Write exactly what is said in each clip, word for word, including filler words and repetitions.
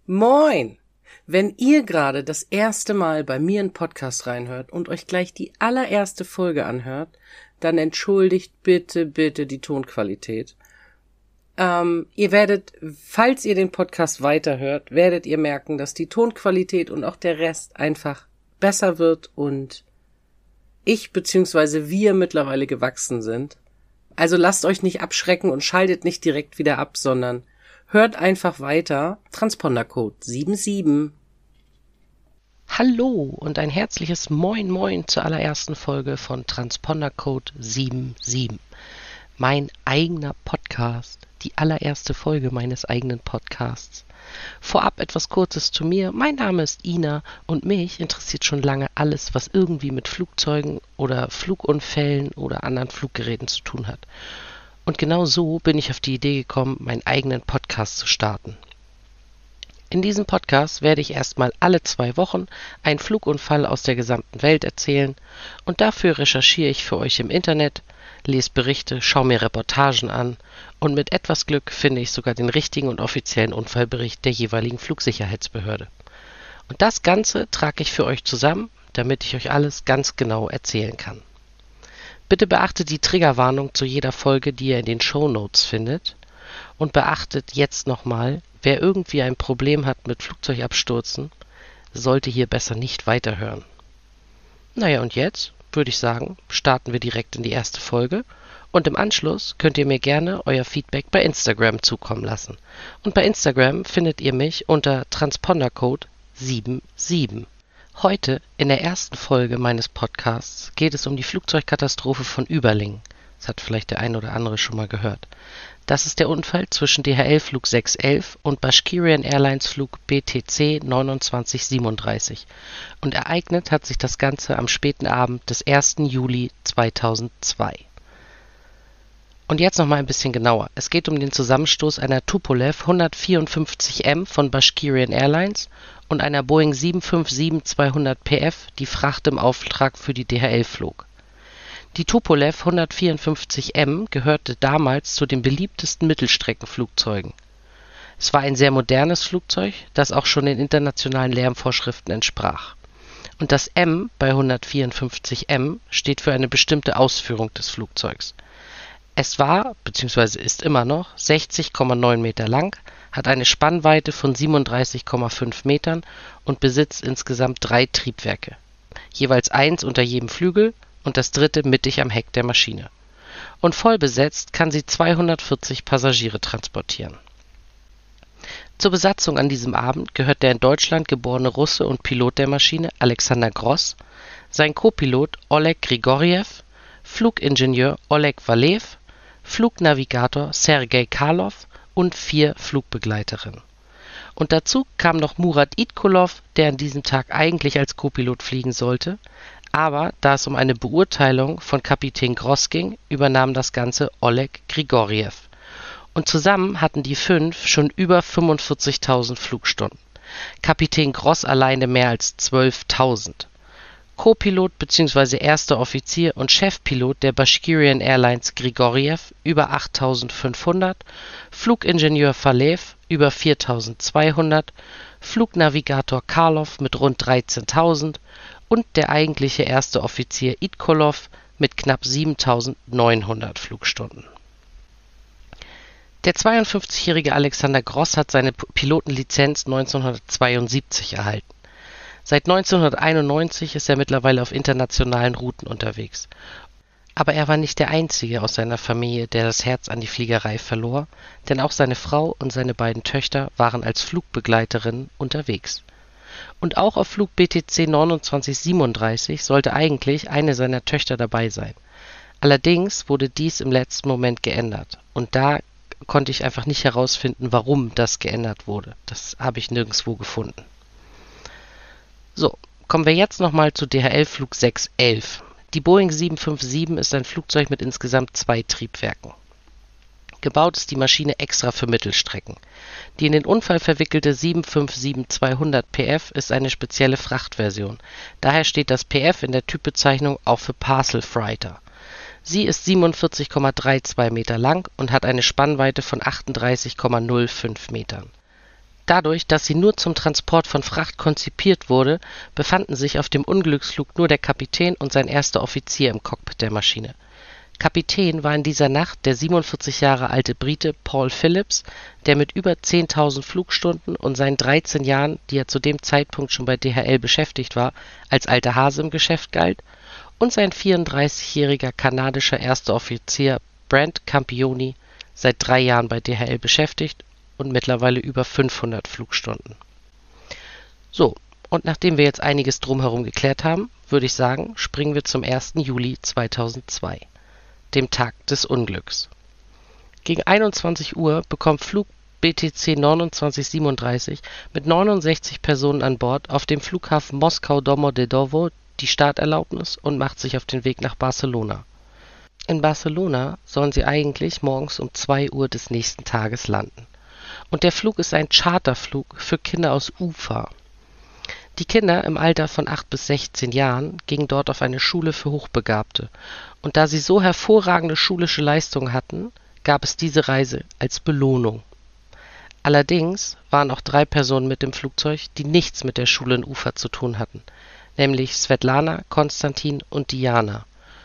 Moin! Wenn ihr gerade das erste Mal bei mir in Podcast reinhört und euch gleich die allererste Folge anhört, dann entschuldigt bitte, bitte die Tonqualität. Ähm, ihr werdet, falls ihr den Podcast weiterhört, werdet ihr merken, dass die Tonqualität und auch der Rest einfach besser wird und ich bzw. wir mittlerweile gewachsen sind. Also lasst euch nicht abschrecken und schaltet nicht direkt wieder ab, sondern hört einfach weiter. Transpondercode sieben sieben. Hallo und ein herzliches Moin Moin zur allerersten Folge von Transpondercode sieben sieben. Mein eigener Podcast, die allererste Folge meines eigenen Podcasts. Vorab etwas Kurzes zu mir. Mein Name ist Ina und mich interessiert schon lange alles, was irgendwie mit Flugzeugen oder Flugunfällen oder anderen Fluggeräten zu tun hat. Und genau so bin ich auf die Idee gekommen, meinen eigenen Podcast zu starten. In diesem Podcast werde ich erstmal alle zwei Wochen einen Flugunfall aus der gesamten Welt erzählen und dafür recherchiere ich für euch im Internet, lese Berichte, schaue mir Reportagen an und mit etwas Glück finde ich sogar den richtigen und offiziellen Unfallbericht der jeweiligen Flugsicherheitsbehörde. Und das Ganze trage ich für euch zusammen, damit ich euch alles ganz genau erzählen kann. Bitte beachtet die Triggerwarnung zu jeder Folge, die ihr in den Shownotes findet. Und beachtet jetzt nochmal, wer irgendwie ein Problem hat mit Flugzeugabstürzen, sollte hier besser nicht weiterhören. Naja, und jetzt würde ich sagen, starten wir direkt in die erste Folge. Und im Anschluss könnt ihr mir gerne euer Feedback bei Instagram zukommen lassen. Und bei Instagram findet ihr mich unter Transpondercode sieben sieben. Heute, in der ersten Folge meines Podcasts, geht es um die Flugzeugkatastrophe von Überlingen. Das hat vielleicht der ein oder andere schon mal gehört. Das ist der Unfall zwischen D H L-Flug sechs elf und Bashkirian Airlines Flug B T C neunundzwanzig siebenunddreißig. Und ereignet hat sich das Ganze am späten Abend des ersten Juli zweitausendzwei. Und jetzt noch mal ein bisschen genauer. Es geht um den Zusammenstoß einer Tupolev hundertvierundfünfzig M von Bashkirian Airlines und einer Boeing sieben fünf sieben zweihundert P F, die Fracht im Auftrag für die D H L flog. Die Tupolev hundertvierundfünfzig M gehörte damals zu den beliebtesten Mittelstreckenflugzeugen. Es war ein sehr modernes Flugzeug, das auch schon den internationalen Lärmvorschriften entsprach. Und das M bei hundertvierundfünfzig M steht für eine bestimmte Ausführung des Flugzeugs. Es war, bzw. ist immer noch, sechzig Komma neun Meter lang, hat eine Spannweite von siebenunddreißig Komma fünf Metern und besitzt insgesamt drei Triebwerke. Jeweils eins unter jedem Flügel und das dritte mittig am Heck der Maschine. Und voll besetzt kann sie zweihundertvierzig Passagiere transportieren. Zur Besatzung an diesem Abend gehört der in Deutschland geborene Russe und Pilot der Maschine Alexander Gross, sein Co-Pilot Oleg Grigorjew, Flugingenieur Oleg Walew, Flugnavigator Sergei Karlov und vier Flugbegleiterinnen. Und dazu kam noch Murat Itkulov, der an diesem Tag eigentlich als Co-Pilot fliegen sollte, aber da es um eine Beurteilung von Kapitän Gross ging, übernahm das Ganze Oleg Grigorjew. Und zusammen hatten die fünf schon über fünfundvierzigtausend Flugstunden. Kapitän Gross alleine mehr als zwölftausend. Co-Pilot bzw. erster Offizier und Chefpilot der Bashkirian Airlines Grigorjew über achttausendfünfhundert, Flugingenieur Walew über viertausendzweihundert, Flugnavigator Karlov mit rund dreizehntausend und der eigentliche erste Offizier Itkulov mit knapp siebentausendneunhundert Flugstunden. Der zweiundfünfzigjährige Alexander Gross hat seine Pilotenlizenz neunzehnhundertzweiundsiebzig erhalten. Seit neunzehnhunderteinundneunzig ist er mittlerweile auf internationalen Routen unterwegs. Aber er war nicht der Einzige aus seiner Familie, der das Herz an die Fliegerei verlor, denn auch seine Frau und seine beiden Töchter waren als Flugbegleiterinnen unterwegs. Und auch auf Flug B T C neunundzwanzig siebenunddreißig sollte eigentlich eine seiner Töchter dabei sein. Allerdings wurde dies im letzten Moment geändert. Und da konnte ich einfach nicht herausfinden, warum das geändert wurde. Das habe ich nirgendwo gefunden. So, kommen wir jetzt nochmal zu D H L-Flug sechs elf. Die Boeing sieben fünf sieben ist ein Flugzeug mit insgesamt zwei Triebwerken. Gebaut ist die Maschine extra für Mittelstrecken. Die in den Unfall verwickelte sieben fünf sieben zweihundert P F ist eine spezielle Frachtversion. Daher steht das P F in der Typbezeichnung auch für Parcel Freighter. Sie ist siebenundvierzig Komma zweiunddreißig Meter lang und hat eine Spannweite von achtunddreißig Komma null fünf Metern. Dadurch, dass sie nur zum Transport von Fracht konzipiert wurde, befanden sich auf dem Unglücksflug nur der Kapitän und sein erster Offizier im Cockpit der Maschine. Kapitän war in dieser Nacht der siebenundvierzig Jahre alte Brite Paul Phillips, der mit über zehntausend Flugstunden und seinen dreizehn Jahren, die er zu dem Zeitpunkt schon bei D H L beschäftigt war, als alter Hase im Geschäft galt, und sein vierunddreißigjähriger kanadischer erster Offizier Brent Campioni, seit drei Jahren bei D H L beschäftigt und mittlerweile über fünfhundert Flugstunden. So, und nachdem wir jetzt einiges drumherum geklärt haben, würde ich sagen, springen wir zum ersten Juli zweitausendzwei, dem Tag des Unglücks. Gegen einundzwanzig Uhr bekommt Flug B T C neunundzwanzig siebenunddreißig mit neunundsechzig Personen an Bord auf dem Flughafen Moskau-Domodedowo die Starterlaubnis und macht sich auf den Weg nach Barcelona. In Barcelona sollen sie eigentlich morgens um zwei Uhr des nächsten Tages landen. Und der Flug ist ein Charterflug für Kinder aus Ufa. Die Kinder im Alter von acht bis sechzehn Jahren gingen dort auf eine Schule für Hochbegabte. Und da sie so hervorragende schulische Leistungen hatten, gab es diese Reise als Belohnung. Allerdings waren auch drei Personen mit dem Flugzeug, die nichts mit der Schule in Ufa zu tun hatten, nämlich Svetlana, Konstantin und Diana.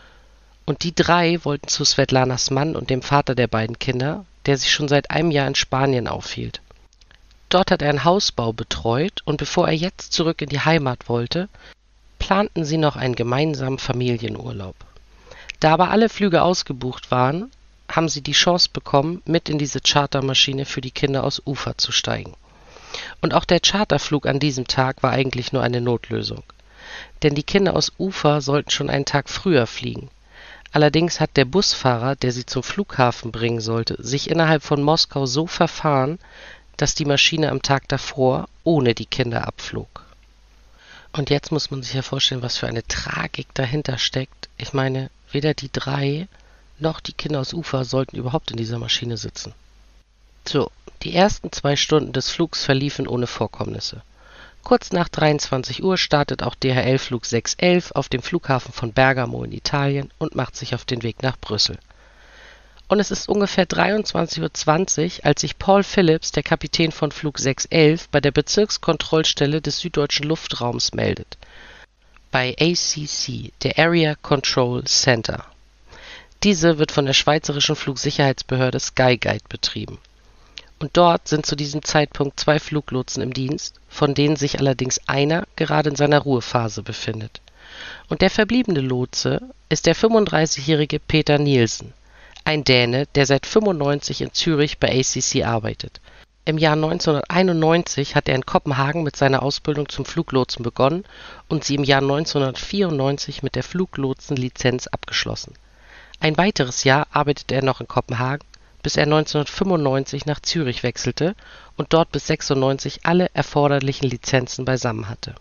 Und die drei wollten zu Svetlanas Mann und dem Vater der beiden Kinder, der sich schon seit einem Jahr in Spanien aufhielt. Dort hat er einen Hausbau betreut und bevor er jetzt zurück in die Heimat wollte, planten sie noch einen gemeinsamen Familienurlaub. Da aber alle Flüge ausgebucht waren, haben sie die Chance bekommen, mit in diese Chartermaschine für die Kinder aus Ufa zu steigen. Und auch der Charterflug an diesem Tag war eigentlich nur eine Notlösung. Denn die Kinder aus Ufa sollten schon einen Tag früher fliegen. Allerdings hat der Busfahrer, der sie zum Flughafen bringen sollte, sich innerhalb von Moskau so verfahren, dass die Maschine am Tag davor ohne die Kinder abflog. Und jetzt muss man sich ja vorstellen, was für eine Tragik dahinter steckt. Ich meine, weder die drei noch die Kinder aus Ufa sollten überhaupt in dieser Maschine sitzen. So, die ersten zwei Stunden des Flugs verliefen ohne Vorkommnisse. Kurz nach dreiundzwanzig Uhr startet auch D H L-Flug sechshundertelf auf dem Flughafen von Bergamo in Italien und macht sich auf den Weg nach Brüssel. Und es ist ungefähr dreiundzwanzig Uhr zwanzig, als sich Paul Phillips, der Kapitän von Flug sechshundertelf, bei der Bezirkskontrollstelle des süddeutschen Luftraums meldet. Bei A C C, der Area Control Center. Diese wird von der schweizerischen Flugsicherheitsbehörde Skyguide betrieben. Und dort sind zu diesem Zeitpunkt zwei Fluglotsen im Dienst, von denen sich allerdings einer gerade in seiner Ruhephase befindet. Und der verbliebene Lotse ist der fünfunddreißigjährige Peter Nielsen, ein Däne, der seit fünfundneunzig in Zürich bei A C C arbeitet. Im Jahr neunzehnhunderteinundneunzig hat er in Kopenhagen mit seiner Ausbildung zum Fluglotsen begonnen und sie im Jahr neunzehnhundertvierundneunzig mit der Fluglotsenlizenz abgeschlossen. Ein weiteres Jahr arbeitete er noch in Kopenhagen, bis er neunzehnhundertfünfundneunzig nach Zürich wechselte und dort bis sechsundneunzig alle erforderlichen Lizenzen beisammen hatte.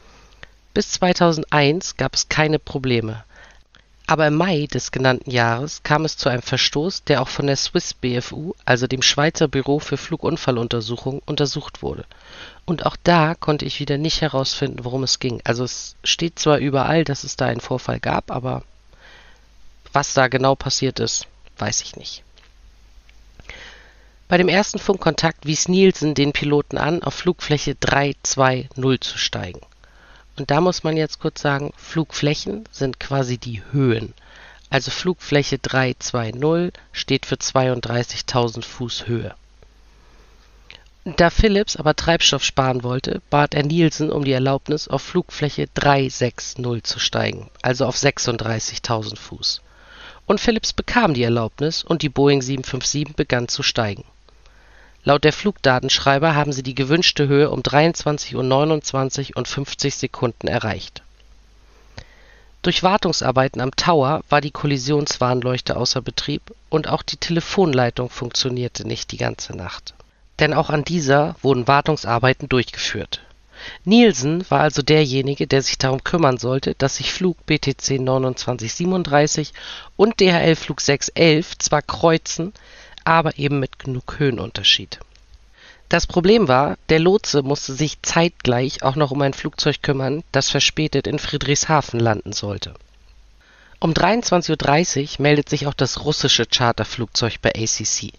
Bis zweitausendeins gab es keine Probleme, aber im Mai des genannten Jahres kam es zu einem Verstoß, der auch von der Swiss B F U, also dem Schweizer Büro für Flugunfalluntersuchung, untersucht wurde. Und auch da konnte ich wieder nicht herausfinden, worum es ging. Also es steht zwar überall, dass es da einen Vorfall gab, aber was da genau passiert ist, weiß ich nicht. Bei dem ersten Funkkontakt wies Nielsen den Piloten an, auf Flugfläche drei zwei null zu steigen. Und da muss man jetzt kurz sagen, Flugflächen sind quasi die Höhen. Also Flugfläche drei zwei null steht für zweiunddreißigtausend Fuß Höhe. Da Phillips aber Treibstoff sparen wollte, bat er Nielsen um die Erlaubnis, auf Flugfläche drei sechs null zu steigen, also auf sechsunddreißigtausend Fuß. Und Phillips bekam die Erlaubnis und die Boeing sieben fünf sieben begann zu steigen. Laut der Flugdatenschreiber haben sie die gewünschte Höhe um dreiundzwanzig Uhr neunundzwanzig und fünfzig Sekunden erreicht. Durch Wartungsarbeiten am Tower war die Kollisionswarnleuchte außer Betrieb und auch die Telefonleitung funktionierte nicht die ganze Nacht. Denn auch an dieser wurden Wartungsarbeiten durchgeführt. Nielsen war also derjenige, der sich darum kümmern sollte, dass sich Flug B T C neunundzwanzig siebenunddreißig und D H L-Flug sechshundertelf zwar kreuzen, aber eben mit genug Höhenunterschied. Das Problem war, der Lotse musste sich zeitgleich auch noch um ein Flugzeug kümmern, das verspätet in Friedrichshafen landen sollte. Um dreiundzwanzig Uhr dreißig meldet sich auch das russische Charterflugzeug bei A C C.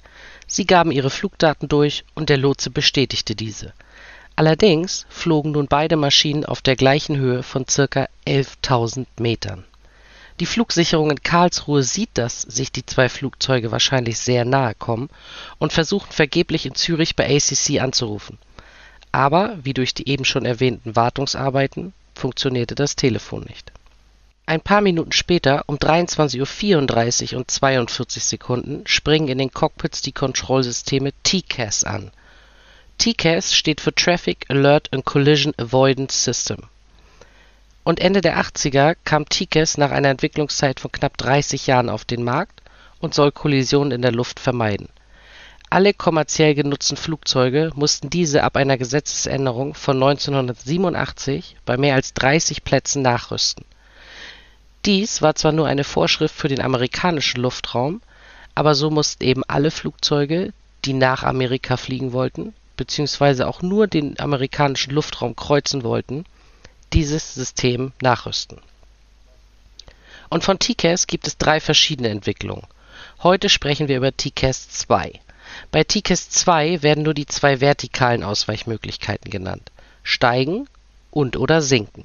Sie gaben ihre Flugdaten durch und der Lotse bestätigte diese. Allerdings flogen nun beide Maschinen auf der gleichen Höhe von ca. elftausend Metern. Die Flugsicherung in Karlsruhe sieht, dass sich die zwei Flugzeuge wahrscheinlich sehr nahe kommen und versuchen vergeblich in Zürich bei A C C anzurufen. Aber, wie durch die eben schon erwähnten Wartungsarbeiten, funktionierte das Telefon nicht. Ein paar Minuten später, um dreiundzwanzig Uhr vierunddreißig und zweiundvierzig Sekunden, springen in den Cockpits die Kontrollsysteme T C A S an. T C A S steht für Traffic Alert and Collision Avoidance System. Und Ende der achtziger kam T C A S nach einer Entwicklungszeit von knapp dreißig Jahren auf den Markt und soll Kollisionen in der Luft vermeiden. Alle kommerziell genutzten Flugzeuge mussten diese ab einer Gesetzesänderung von neunzehnhundertsiebenundachtzig bei mehr als dreißig Plätzen nachrüsten. Dies war zwar nur eine Vorschrift für den amerikanischen Luftraum, aber so mussten eben alle Flugzeuge, die nach Amerika fliegen wollten, beziehungsweise auch nur den amerikanischen Luftraum kreuzen wollten, dieses System nachrüsten. Und von T C A S gibt es drei verschiedene Entwicklungen. Heute sprechen wir über T C A S zwei. Bei T C A S zwei werden nur die zwei vertikalen Ausweichmöglichkeiten genannt: Steigen und oder Sinken.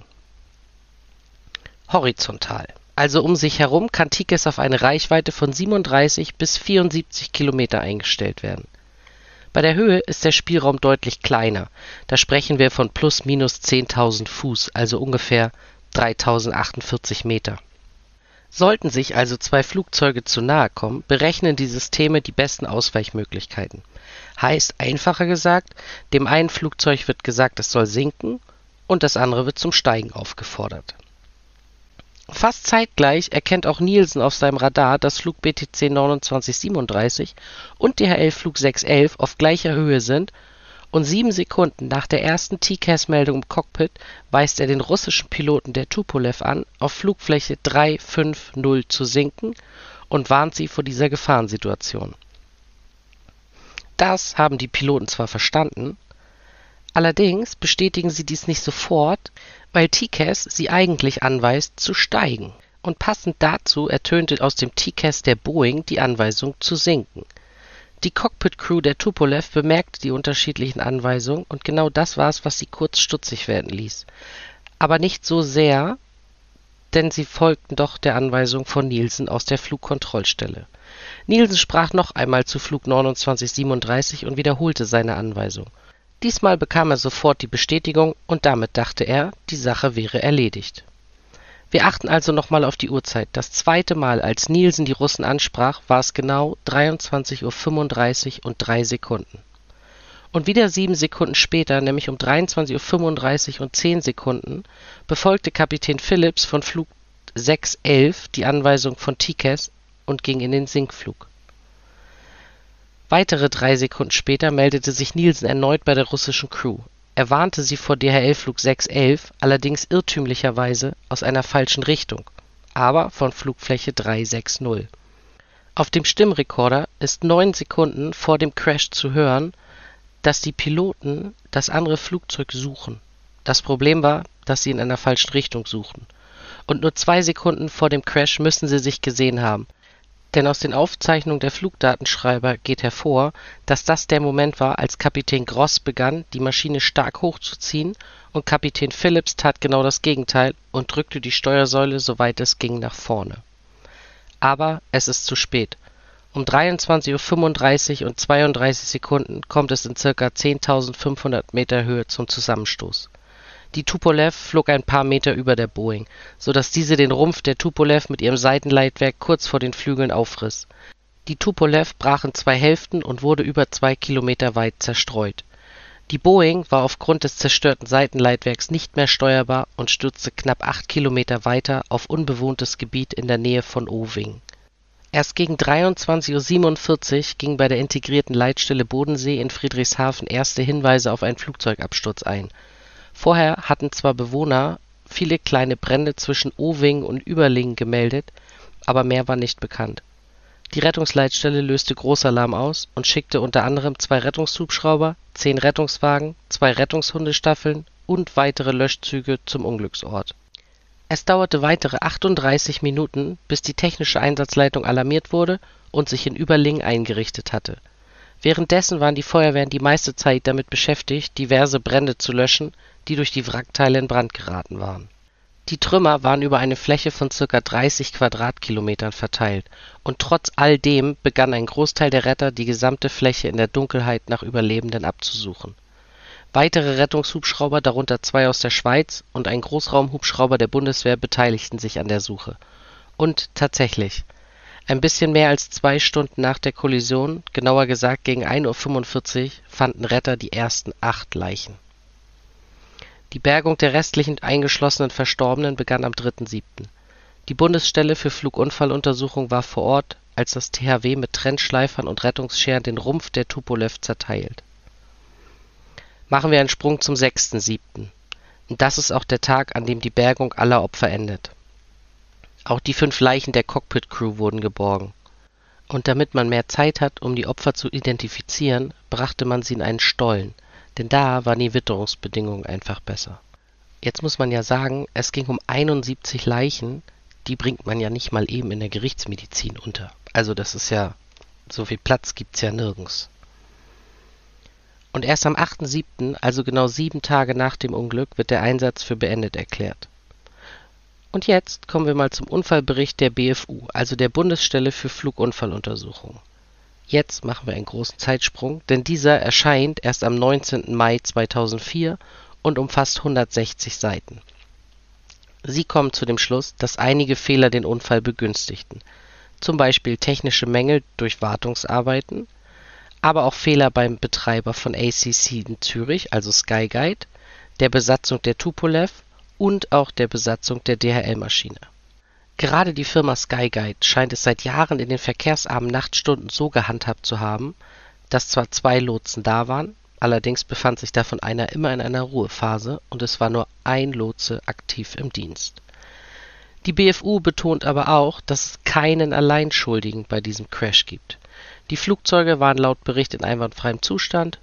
Horizontal, also um sich herum, kann T C A S auf eine Reichweite von siebenunddreißig bis vierundsiebzig Kilometer eingestellt werden. Bei der Höhe ist der Spielraum deutlich kleiner, da sprechen wir von plus minus zehntausend Fuß, also ungefähr dreitausendachtundvierzig Meter. Sollten sich also zwei Flugzeuge zu nahe kommen, berechnen die Systeme die besten Ausweichmöglichkeiten. Heißt, einfacher gesagt, dem einen Flugzeug wird gesagt, es soll sinken und das andere wird zum Steigen aufgefordert. Fast zeitgleich erkennt auch Nielsen auf seinem Radar, dass Flug B T C neunundzwanzig siebenunddreißig und D H L-Flug sechs elf auf gleicher Höhe sind und sieben Sekunden nach der ersten T C A S-Meldung im Cockpit weist er den russischen Piloten der Tupolew an, auf Flugfläche drei fünf null zu sinken und warnt sie vor dieser Gefahrensituation. Das haben die Piloten zwar verstanden, allerdings bestätigen sie dies nicht sofort, weil T C A S sie eigentlich anweist, zu steigen. Und passend dazu ertönte aus dem T C A S der Boeing die Anweisung zu sinken. Die Cockpit-Crew der Tupolew bemerkte die unterschiedlichen Anweisungen und genau das war es, was sie kurz stutzig werden ließ. Aber nicht so sehr, denn sie folgten doch der Anweisung von Nielsen aus der Flugkontrollstelle. Nielsen sprach noch einmal zu Flug neunundzwanzig siebenunddreißig und wiederholte seine Anweisung. Diesmal bekam er sofort die Bestätigung und damit dachte er, die Sache wäre erledigt. Wir achten also nochmal auf die Uhrzeit. Das zweite Mal, als Nielsen die Russen ansprach, war es genau dreiundzwanzig Uhr fünfunddreißig und drei Sekunden. Und wieder sieben Sekunden später, nämlich um dreiundzwanzig Uhr fünfunddreißig und zehn Sekunden, befolgte Kapitän Phillips von Flug sechs elf die Anweisung von T C A S und ging in den Sinkflug. Weitere drei Sekunden später meldete sich Nielsen erneut bei der russischen Crew. Er warnte sie vor D H L-Flug sechs elf, allerdings irrtümlicherweise aus einer falschen Richtung, aber von Flugfläche drei sechs null. Auf dem Stimmrekorder ist neun Sekunden vor dem Crash zu hören, dass die Piloten das andere Flugzeug suchen. Das Problem war, dass sie in einer falschen Richtung suchten. Und nur zwei Sekunden vor dem Crash müssen sie sich gesehen haben. Denn aus den Aufzeichnungen der Flugdatenschreiber geht hervor, dass das der Moment war, als Kapitän Gross begann, die Maschine stark hochzuziehen, und Kapitän Phillips tat genau das Gegenteil und drückte die Steuersäule, soweit es ging, nach vorne. Aber es ist zu spät. Um dreiundzwanzig Uhr fünfunddreißig und zweiunddreißig Sekunden kommt es in ca. zehntausendfünfhundert Meter Höhe zum Zusammenstoß. Die Tupolew flog ein paar Meter über der Boeing, so dass diese den Rumpf der Tupolew mit ihrem Seitenleitwerk kurz vor den Flügeln aufriss. Die Tupolew brach in zwei Hälften und wurde über zwei Kilometer weit zerstreut. Die Boeing war aufgrund des zerstörten Seitenleitwerks nicht mehr steuerbar und stürzte knapp acht Kilometer weiter auf unbewohntes Gebiet in der Nähe von Owing. Erst gegen dreiundzwanzig Uhr siebenundvierzig gingen bei der integrierten Leitstelle Bodensee in Friedrichshafen erste Hinweise auf einen Flugzeugabsturz ein. Vorher hatten zwar Bewohner viele kleine Brände zwischen Owing und Überlingen gemeldet, aber mehr war nicht bekannt. Die Rettungsleitstelle löste Großalarm aus und schickte unter anderem zwei Rettungshubschrauber, zehn Rettungswagen, zwei Rettungshundestaffeln und weitere Löschzüge zum Unglücksort. Es dauerte weitere achtunddreißig Minuten, bis die technische Einsatzleitung alarmiert wurde und sich in Überlingen eingerichtet hatte. Währenddessen waren die Feuerwehren die meiste Zeit damit beschäftigt, diverse Brände zu löschen, die durch die Wrackteile in Brand geraten waren. Die Trümmer waren über eine Fläche von ca. dreißig Quadratkilometern verteilt, und trotz all dem begann ein Großteil der Retter, die gesamte Fläche in der Dunkelheit nach Überlebenden abzusuchen. Weitere Rettungshubschrauber, darunter zwei aus der Schweiz und ein Großraumhubschrauber der Bundeswehr, beteiligten sich an der Suche. Und tatsächlich, ein bisschen mehr als zwei Stunden nach der Kollision, genauer gesagt gegen ein Uhr fünfundvierzig, fanden Retter die ersten acht Leichen. Die Bergung der restlichen eingeschlossenen Verstorbenen begann am dritten siebten Die Bundesstelle für Flugunfalluntersuchung war vor Ort, als das T H W mit Trennschleifern und Rettungsscheren den Rumpf der Tupolew zerteilt. Machen wir einen Sprung zum sechsten siebten Und das ist auch der Tag, an dem die Bergung aller Opfer endet. Auch die fünf Leichen der Cockpit-Crew wurden geborgen. Und damit man mehr Zeit hat, um die Opfer zu identifizieren, brachte man sie in einen Stollen, denn da waren die Witterungsbedingungen einfach besser. Jetzt muss man ja sagen, es ging um einundsiebzig Leichen, die bringt man ja nicht mal eben in der Gerichtsmedizin unter. Also das ist ja, so viel Platz gibt's ja nirgends. Und erst am achten siebten, also genau sieben Tage nach dem Unglück, wird der Einsatz für beendet erklärt. Und jetzt kommen wir mal zum Unfallbericht der B F U, also der Bundesstelle für Flugunfalluntersuchung. Jetzt machen wir einen großen Zeitsprung, denn dieser erscheint erst am neunzehnten Mai zweitausendvier und umfasst hundertsechzig Seiten. Sie kommen zu dem Schluss, dass einige Fehler den Unfall begünstigten, zum Beispiel technische Mängel durch Wartungsarbeiten, aber auch Fehler beim Betreiber von A C C in Zürich, also Skyguide, der Besatzung der Tupolew und auch der Besatzung der D H L-Maschine. Gerade die Firma Skyguide scheint es seit Jahren in den verkehrsarmen Nachtstunden so gehandhabt zu haben, dass zwar zwei Lotsen da waren, allerdings befand sich davon einer immer in einer Ruhephase und es war nur ein Lotse aktiv im Dienst. Die B F U betont aber auch, dass es keinen Alleinschuldigen bei diesem Crash gibt. Die Flugzeuge waren laut Bericht in einwandfreiem Zustand.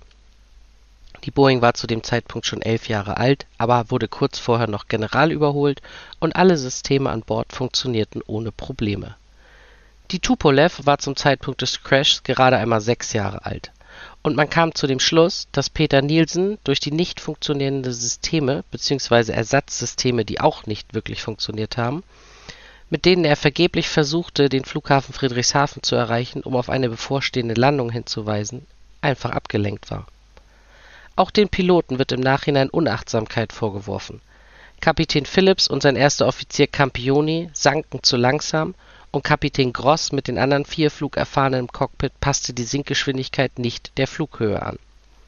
Die Boeing war zu dem Zeitpunkt schon elf Jahre alt, aber wurde kurz vorher noch general überholt und alle Systeme an Bord funktionierten ohne Probleme. Die Tupolew war zum Zeitpunkt des Crashs gerade einmal sechs Jahre alt und man kam zu dem Schluss, dass Peter Nielsen durch die nicht funktionierenden Systeme bzw. Ersatzsysteme, die auch nicht wirklich funktioniert haben, mit denen er vergeblich versuchte, den Flughafen Friedrichshafen zu erreichen, um auf eine bevorstehende Landung hinzuweisen, einfach abgelenkt war. Auch den Piloten wird im Nachhinein Unachtsamkeit vorgeworfen. Kapitän Phillips und sein erster Offizier Campioni sanken zu langsam und Kapitän Gross mit den anderen vier Flugerfahrenen im Cockpit passte die Sinkgeschwindigkeit nicht der Flughöhe an.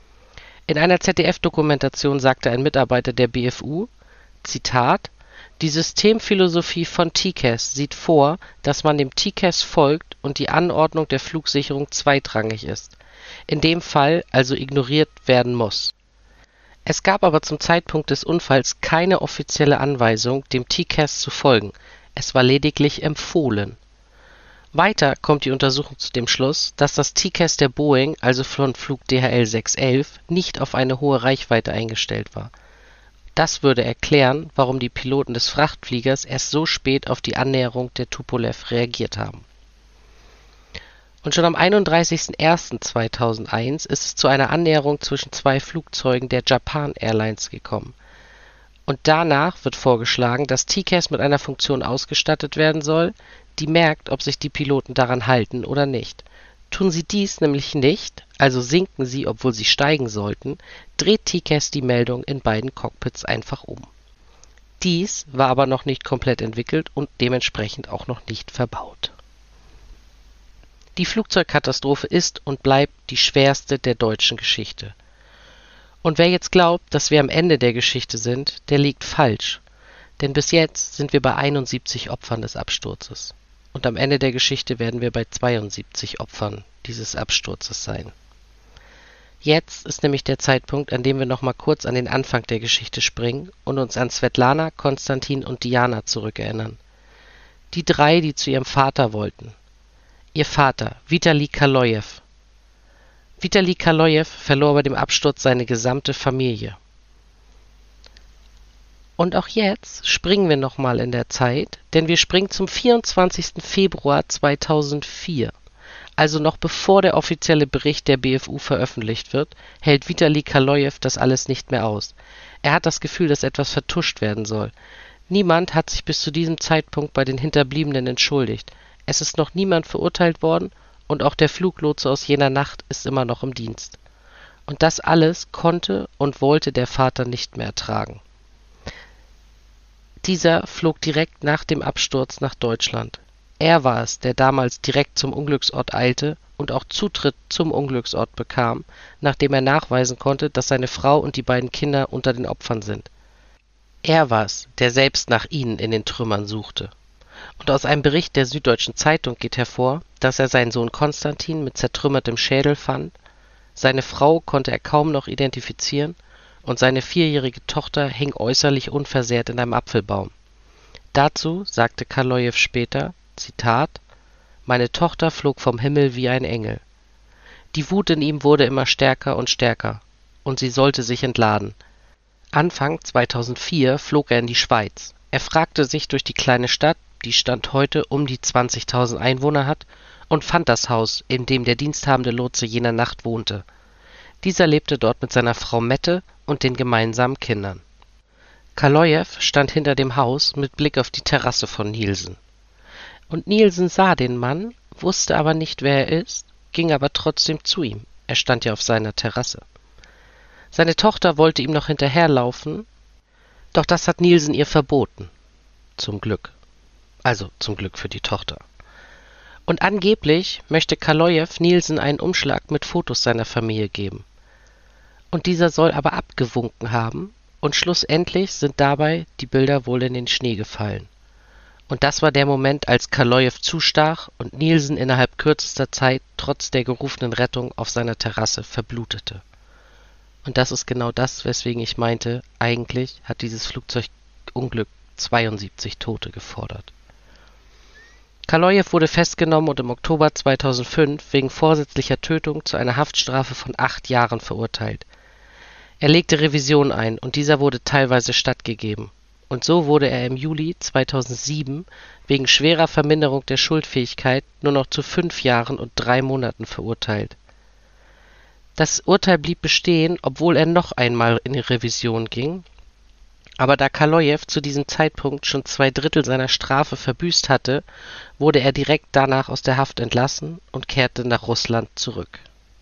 In einer Z D F-Dokumentation sagte ein Mitarbeiter der B F U, Zitat, die Systemphilosophie von T C A S sieht vor, dass man dem T C A S folgt und die Anordnung der Flugsicherung zweitrangig ist. In dem Fall also ignoriert werden muss. Es gab aber zum Zeitpunkt des Unfalls keine offizielle Anweisung, dem T C A S zu folgen, es war lediglich empfohlen. Weiter kommt die Untersuchung zu dem Schluss, dass das T C A S der Boeing, also von Flug D H L sechshundertelf, nicht auf eine hohe Reichweite eingestellt war. Das würde erklären, warum die Piloten des Frachtfliegers erst so spät auf die Annäherung der Tupolew reagiert haben. Und schon am einunddreißigsten ersten zweitausendeins ist es zu einer Annäherung zwischen zwei Flugzeugen der Japan Airlines gekommen. Und danach wird vorgeschlagen, dass T C A S mit einer Funktion ausgestattet werden soll, die merkt, ob sich die Piloten daran halten oder nicht. Tun sie dies nämlich nicht, also sinken sie, obwohl sie steigen sollten, dreht T C A S die Meldung in beiden Cockpits einfach um. Dies war aber noch nicht komplett entwickelt und dementsprechend auch noch nicht verbaut. Die Flugzeugkatastrophe ist und bleibt die schwerste der deutschen Geschichte. Und wer jetzt glaubt, dass wir am Ende der Geschichte sind, der liegt falsch. Denn bis jetzt sind wir bei einundsiebzig Opfern des Absturzes. Und am Ende der Geschichte werden wir bei zweiundsiebzig Opfern dieses Absturzes sein. Jetzt ist nämlich der Zeitpunkt, an dem wir nochmal kurz an den Anfang der Geschichte springen und uns an Svetlana, Konstantin und Diana zurückerinnern. Die drei, die zu ihrem Vater wollten. Ihr Vater, Vitali Kalojew. Vitali Kalojew verlor bei dem Absturz seine gesamte Familie. Und auch jetzt springen wir nochmal in der Zeit, denn wir springen zum vierundzwanzigsten Februar zweitausendvier. Also noch bevor der offizielle Bericht der B F U veröffentlicht wird, hält Vitali Kalojew das alles nicht mehr aus. Er hat das Gefühl, dass etwas vertuscht werden soll. Niemand hat sich bis zu diesem Zeitpunkt bei den Hinterbliebenen entschuldigt. Es ist noch niemand verurteilt worden und auch der Fluglotse aus jener Nacht ist immer noch im Dienst. Und das alles konnte und wollte der Vater nicht mehr ertragen. Dieser flog direkt nach dem Absturz nach Deutschland. Er war es, der damals direkt zum Unglücksort eilte und auch Zutritt zum Unglücksort bekam, nachdem er nachweisen konnte, dass seine Frau und die beiden Kinder unter den Opfern sind. Er war es, der selbst nach ihnen in den Trümmern suchte. Und aus einem Bericht der Süddeutschen Zeitung geht hervor, dass er seinen Sohn Konstantin mit zertrümmertem Schädel fand, seine Frau konnte er kaum noch identifizieren und seine vierjährige Tochter hing äußerlich unversehrt in einem Apfelbaum. Dazu sagte Kalojew später, Zitat, »Meine Tochter flog vom Himmel wie ein Engel. Die Wut in ihm wurde immer stärker und stärker, und sie sollte sich entladen. Anfang zweitausendvier flog er in die Schweiz. Er fragte sich durch die kleine Stadt, die Stand heute um die zwanzigtausend Einwohner hat, und fand das Haus, in dem der diensthabende Lotse jener Nacht wohnte. Dieser lebte dort mit seiner Frau Mette und den gemeinsamen Kindern. Kalojew stand hinter dem Haus mit Blick auf die Terrasse von Nielsen. Und Nielsen sah den Mann, wusste aber nicht, wer er ist, ging aber trotzdem zu ihm. Er stand ja auf seiner Terrasse. Seine Tochter wollte ihm noch hinterherlaufen, doch das hat Nielsen ihr verboten. Zum Glück. Also zum Glück für die Tochter. Und angeblich möchte Kalojew Nielsen einen Umschlag mit Fotos seiner Familie geben. Und dieser soll aber abgewunken haben, und schlussendlich sind dabei die Bilder wohl in den Schnee gefallen. Und das war der Moment, als Kalojew zustach und Nielsen innerhalb kürzester Zeit trotz der gerufenen Rettung auf seiner Terrasse verblutete. Und das ist genau das, weswegen ich meinte, eigentlich hat dieses Flugzeugunglück zweiundsiebzig Tote gefordert. Kalojew wurde festgenommen und im Oktober zweitausendfünf wegen vorsätzlicher Tötung zu einer Haftstrafe von acht Jahren verurteilt. Er legte Revision ein und dieser wurde teilweise stattgegeben. Und so wurde er im Juli zweitausendsieben wegen schwerer Verminderung der Schuldfähigkeit nur noch zu fünf Jahren und drei Monaten verurteilt. Das Urteil blieb bestehen, obwohl er noch einmal in die Revision ging. Aber da Kalojew zu diesem Zeitpunkt schon zwei Drittel seiner Strafe verbüßt hatte, wurde er direkt danach aus der Haft entlassen und kehrte nach Russland zurück.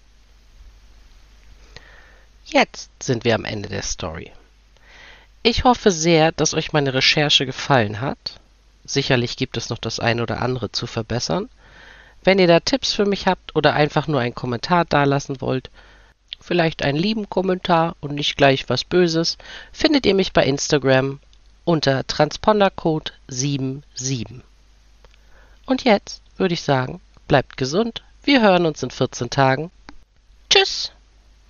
Jetzt sind wir am Ende der Story. Ich hoffe sehr, dass euch meine Recherche gefallen hat. Sicherlich gibt es noch das eine oder andere zu verbessern. Wenn ihr da Tipps für mich habt oder einfach nur einen Kommentar dalassen wollt, vielleicht einen lieben Kommentar und nicht gleich was Böses, findet ihr mich bei Instagram unter Transpondercode sieben sieben. Und jetzt würde ich sagen, bleibt gesund, wir hören uns in vierzehn Tagen. Tschüss!